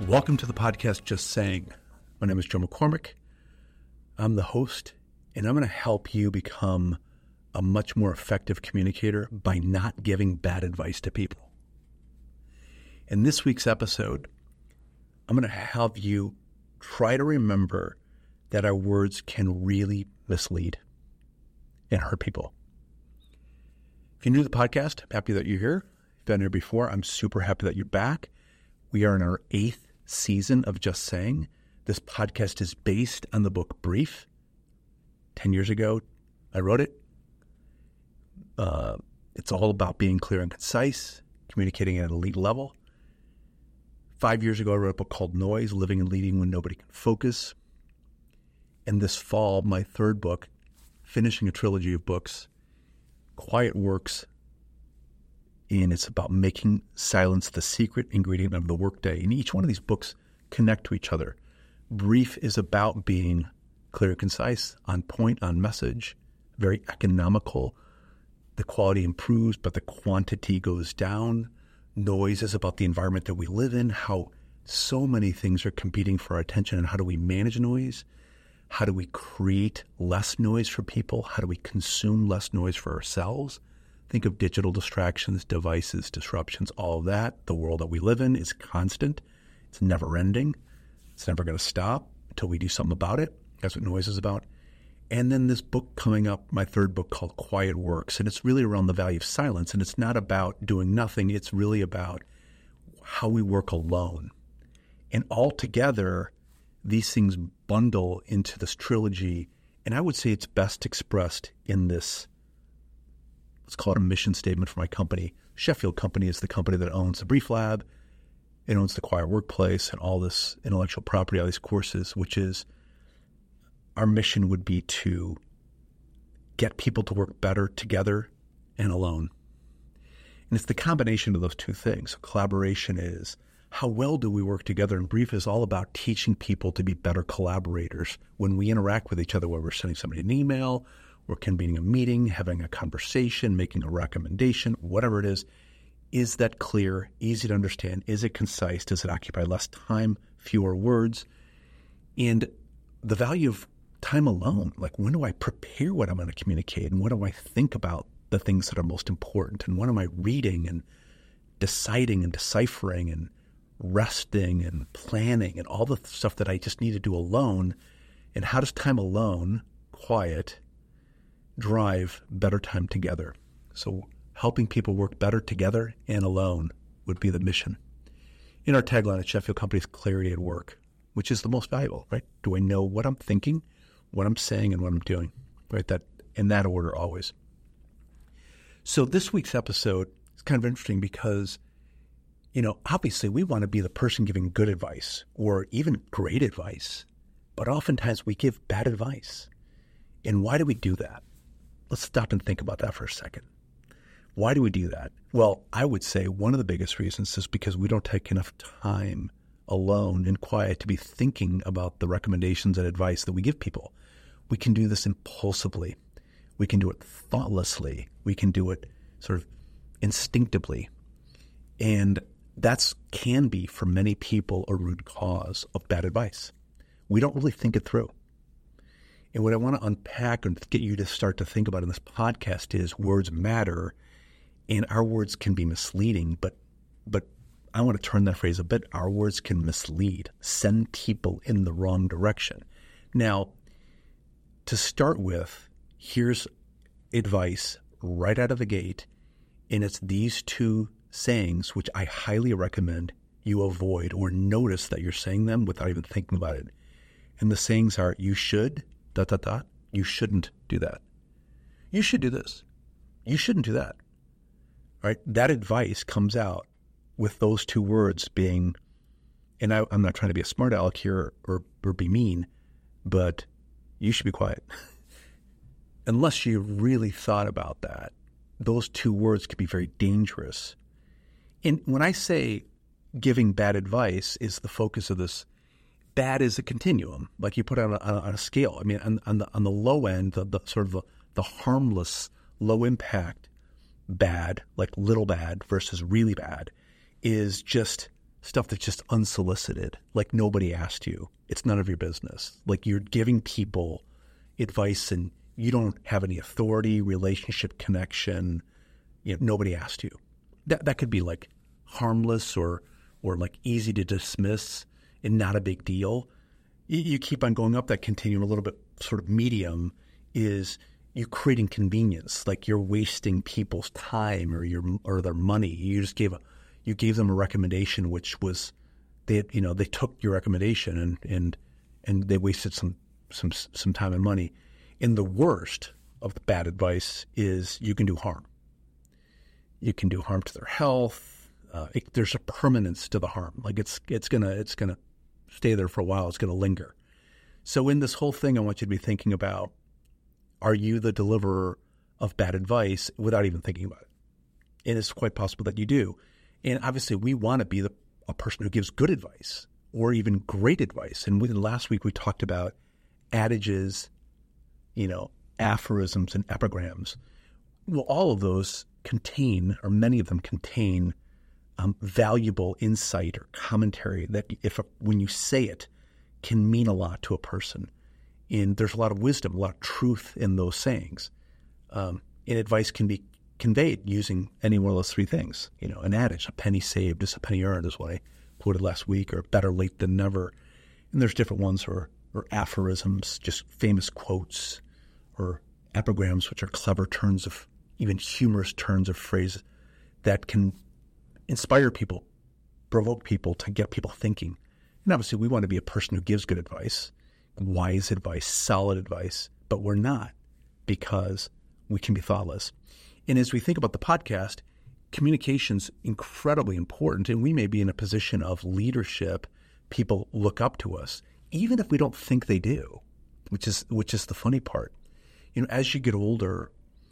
Welcome to the podcast, Just Saying. My name is Joe McCormick. I'm the host, and I'm going to help you become a much more effective communicator by not giving bad advice to people. In this week's episode, I'm going to help you try to remember that our words can really mislead and hurt people. If you're new to the podcast, I'm happy that you're here. If you've been here before, I'm super happy that you're back. We are in our 8th season of Just Saying. This podcast is based on the book Brief. 10 years ago, I wrote it. It's all about being clear and concise, communicating at an elite level. 5 years ago, I wrote a book called Noise, Living and Leading When Nobody Can Focus. And this fall, my third book, finishing a trilogy of books, Quiet Works, and it's about making silence the secret ingredient of the workday. And each one of these books connect to each other. Brief is about being clear and concise, on point, on message, very economical. The quality improves, but the quantity goes down. Noise is about the environment that we live in, how so many things are competing for our attention, and how do we manage noise? How do we create less noise for people? How do we consume less noise for ourselves? Think of digital distractions, devices, disruptions, all of that. The world that we live in is constant. It's never ending. It's never going to stop until we do something about it. That's what noise is about. And then this book coming up, my third book called Quiet Works, and it's really around the value of silence. And it's not about doing nothing. It's really about how we work alone. And altogether, these things bundle into this trilogy. And I would say it's best expressed in this, let's call it a mission statement for my company. Sheffield Company is the company that owns the Brief Lab. It owns the Quiet Workplace and all this intellectual property, all these courses, which is our mission would be to get people to work better together and alone. And it's the combination of those two things. So collaboration is how well do we work together? And Brief is all about teaching people to be better collaborators when we interact with each other, whether we're sending somebody an email, we're convening a meeting, having a conversation, making a recommendation, whatever it is. Is that clear, easy to understand? Is it concise? Does it occupy less time, fewer words? And the value of time alone, like when do I prepare what I'm going to communicate? And what do I think about the things that are most important? And what am I reading and deciding and deciphering and resting and planning and all the stuff that I just need to do alone? And how does time alone, quiet, drive better time together? So helping people work better together and alone would be the mission. In our tagline at Sheffield Company is clarity at work, which is the most valuable, right? Do I know what I'm thinking, what I'm saying, and what I'm doing, right? That in that order always. So this week's episode is kind of interesting because, obviously we want to be the person giving good advice or even great advice, but oftentimes we give bad advice. And why do we do that? Let's stop and think about that for a second. Why do we do that? Well, I would say one of the biggest reasons is because we don't take enough time alone and quiet to be thinking about the recommendations and advice that we give people. We can do this impulsively. We can do it thoughtlessly. We can do it sort of instinctively. And that can be, for many people, a root cause of bad advice. We don't really think it through. And what I want to unpack and get you to start to think about in this podcast is words matter, and our words can be misleading, but I want to turn that phrase a bit. Our words can mislead, send people in the wrong direction. Now, to start with, here's advice right out of the gate, and it's these two sayings, which I highly recommend you avoid or notice that you're saying them without even thinking about it. And the sayings are, you should, ... You shouldn't do that. You should do this. You shouldn't do that. Right? That advice comes out with those two words being, and I'm not trying to be a smart aleck here or be mean, but you should be quiet. Unless you really thought about that, those two words could be very dangerous. And when I say giving bad advice is the focus of this, bad is a continuum, like you put on a scale. I mean, on the low end, the sort of the harmless, low impact bad, like little bad versus really bad, is just stuff that's just unsolicited, like nobody asked you. It's none of your business. Like you're giving people advice and you don't have any authority, relationship connection. Nobody asked you. That could be like harmless or like easy to dismiss and not a big deal. You keep on going up that continuum a little bit, sort of medium is you creating convenience, like you're wasting people's time or their money. You gave them a recommendation, which was they took your recommendation and they wasted some time and money. And the worst of the bad advice is you can do harm. You can do harm to their health. There's a permanence to the harm. Like it's gonna stay there for a while. It's gonna linger. So in this whole thing, I want you to be thinking about: are you the deliverer of bad advice without even thinking about it? And it's quite possible that you do. And obviously, we want to be a person who gives good advice or even great advice. And last week we talked about adages, aphorisms and epigrams. Well, all of those contain, or many of them contain, valuable insight or commentary that when you say it can mean a lot to a person. And there's a lot of wisdom, a lot of truth in those sayings. And advice can be conveyed using any one of those three things. An adage, a penny saved is a penny earned, is what I quoted last week, or better late than never. And there's different ones, or aphorisms, just famous quotes, or epigrams, which are clever turns of, even humorous turns of phrases that can inspire people, provoke people, to get people thinking. And obviously we want to be a person who gives good advice, wise advice, solid advice, but we're not, because we can be thoughtless. And as we think about the podcast, communication's incredibly important, and we may be in a position of leadership. People look up to us, even if we don't think they do, which is the funny part. As you get older,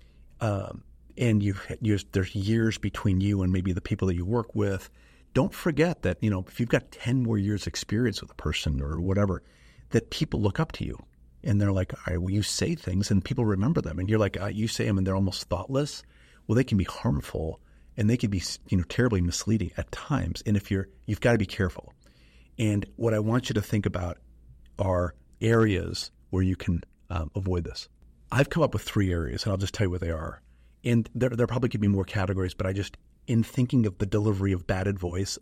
and there's years between you and maybe the people that you work with, don't forget that, if you've got 10 more years experience with a person or whatever, that people look up to you. And they're like, all right, well, you say things and people remember them. And you're like, you say them and they're almost thoughtless. Well, they can be harmful and they can be, terribly misleading at times. And you've got to be careful. And what I want you to think about are areas where you can avoid this. I've come up with 3 areas, and I'll just tell you what they are. And there probably could be more categories, but in thinking of the delivery of bad advice,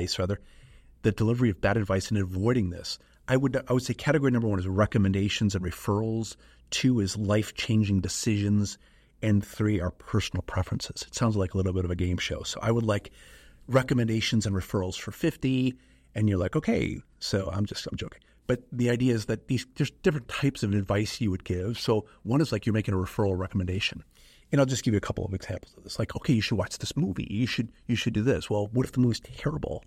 the delivery of bad advice and avoiding this, I would say category number 1 is recommendations and referrals. 2 is life-changing decisions. And 3 are personal preferences. It sounds like a little bit of a game show. So I would like recommendations and referrals for 50. And you're like, okay, so I'm joking. But the idea is that there's different types of advice you would give. So one is like you're making a referral recommendation. And I'll just give you a couple of examples of this. Like, okay, you should watch this movie. You should do this. Well, what if the movie's terrible?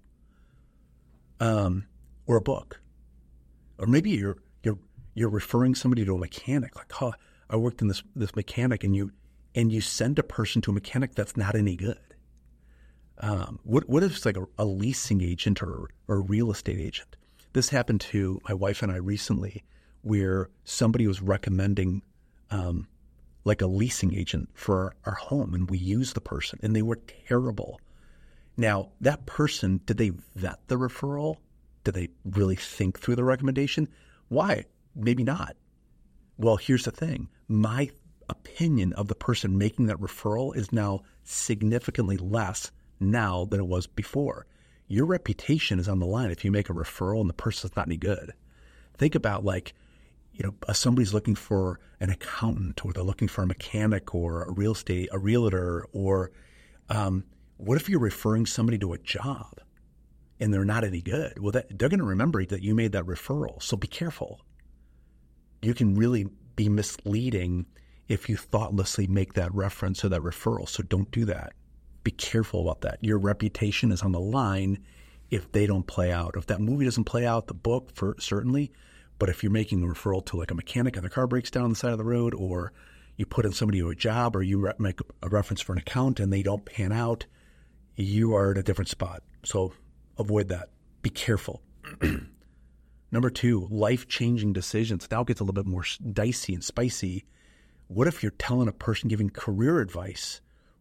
Or a book. Or maybe you're referring somebody to a mechanic. Like, oh, I worked in this mechanic, and you send a person to a mechanic that's not any good. What if it's like a leasing agent or a real estate agent? This happened to my wife and I recently, where somebody was recommending like a leasing agent for our home, and we used the person, and they were terrible. Now, that person, did they vet the referral? Did they really think through the recommendation? Why? Maybe not. Well, here's the thing. My opinion of the person making that referral is now significantly less now than it was before. Your reputation is on the line if you make a referral and the person's not any good. Think about somebody's looking for an accountant, or they're looking for a mechanic or a realtor, or what if you're referring somebody to a job and they're not any good? Well, they're going to remember that you made that referral. So be careful. You can really be misleading if you thoughtlessly make that reference or that referral. So don't do that. Be careful about that. Your reputation is on the line if they don't play out. If that movie doesn't play out, the book, certainly. But if you're making a referral to like a mechanic and their car breaks down on the side of the road, or you put in somebody to a job, or you make a reference for an account and they don't pan out, you are in a different spot. So avoid that. Be careful. Number 2, life-changing decisions. Now it gets a little bit more dicey and spicy. What if you're telling a person, giving career advice or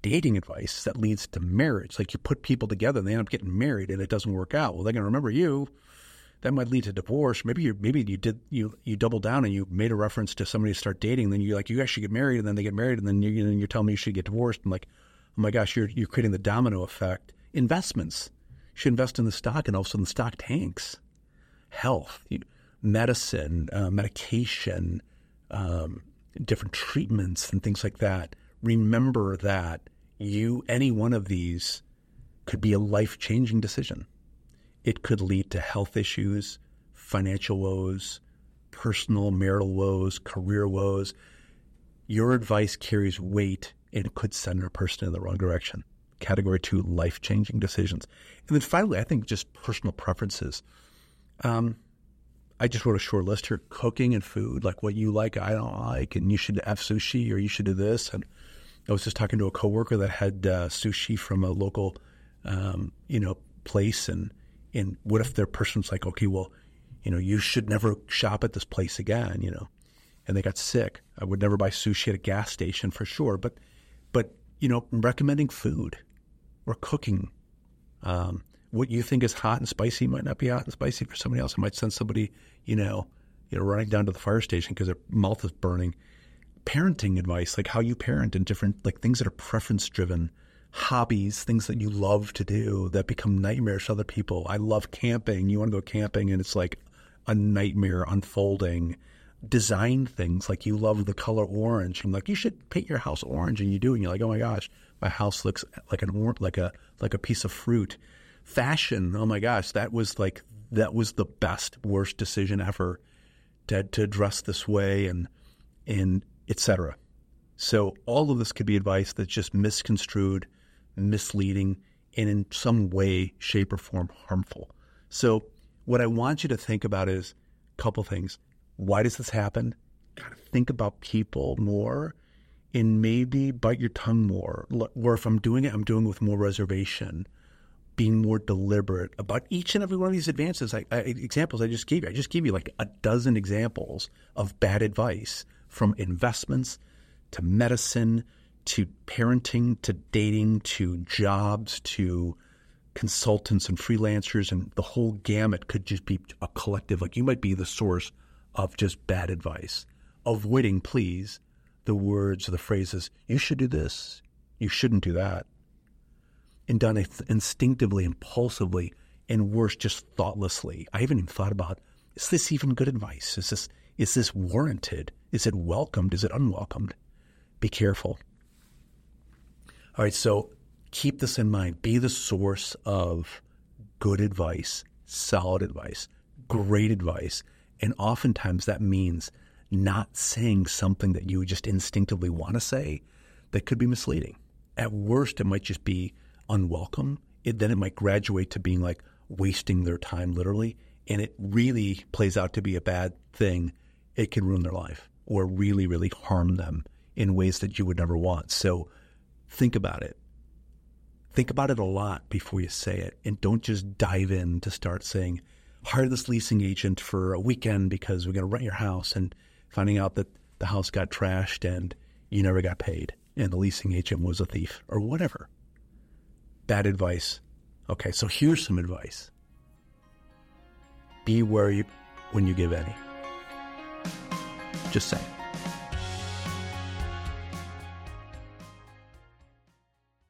dating advice that leads to marriage. Like you put people together and they end up getting married and it doesn't work out. Well, they're going to remember you. That might lead to divorce. Maybe you double down and you made a reference to somebody to start dating. Then you're like, you guys should get married, and then they get married, and then you're telling me you should get divorced. I'm like, oh my gosh, you're creating the domino effect. Investments. You should invest in the stock, and all of a sudden the stock tanks. Health, medicine, medication, different treatments and things like that. Remember that any one of these could be a life-changing decision. It could lead to health issues, financial woes, personal marital woes, career woes. Your advice carries weight and it could send a person in the wrong direction. Category 2, life-changing decisions. And then finally, I think just personal preferences. I just wrote a short list here: cooking and food, like what you like, I don't like, and you should have sushi or you should do this. And I was just talking to a coworker that had sushi from a local, place, and what if their person's like, okay, well, you should never shop at this place again, and they got sick. I would never buy sushi at a gas station for sure, but recommending food or cooking. What you think is hot and spicy might not be hot and spicy for somebody else. It might send somebody, running down to the fire station because their mouth is burning. Parenting advice, like how you parent, and different things that are preference driven. Hobbies, things that you love to do that become nightmares to other people. I love camping. You want to go camping and it's like a nightmare unfolding. Design things, like you love the color orange. I'm like, you should paint your house orange, and you do, and you're like, oh my gosh, my house looks like like a piece of fruit. Fashion, oh my gosh, that was the best, worst decision ever to dress this way, and etc. So all of this could be advice that's just misconstrued, misleading, and in some way, shape, or form harmful. So what I want you to think about is a couple things. Why does this happen? Kind of think about people more, and maybe bite your tongue more. Or if I'm doing it, I'm doing it with more reservation, being more deliberate about each and every one of these examples I just gave you. I just gave you like a dozen examples of bad advice, from investments to medicine, to parenting, to dating, to jobs, to consultants and freelancers, and the whole gamut could just be a collective. Like you might be the source of just bad advice. Avoiding, please, the words or the phrases, you should do this, you shouldn't do that, and done instinctively, impulsively, and worse, just thoughtlessly. I haven't even thought about, is this even good advice? Is this warranted? Is it welcomed? Is it unwelcomed? Be careful. All right, so keep this in mind. Be the source of good advice, solid advice, great advice. And oftentimes that means not saying something that you just instinctively want to say that could be misleading. At worst, it might just be unwelcome. Then it might graduate to being like wasting their time, literally. And it really plays out to be a bad thing. It can ruin their life or really, really harm them in ways that you would never want. So think about it. Think about it a lot before you say it. And don't just dive in to start saying, hire this leasing agent for a weekend because we're going to rent your house, and finding out that the house got trashed and you never got paid and the leasing agent was a thief or whatever. Bad advice. Okay, so here's some advice. Be wary when you give any. Just saying.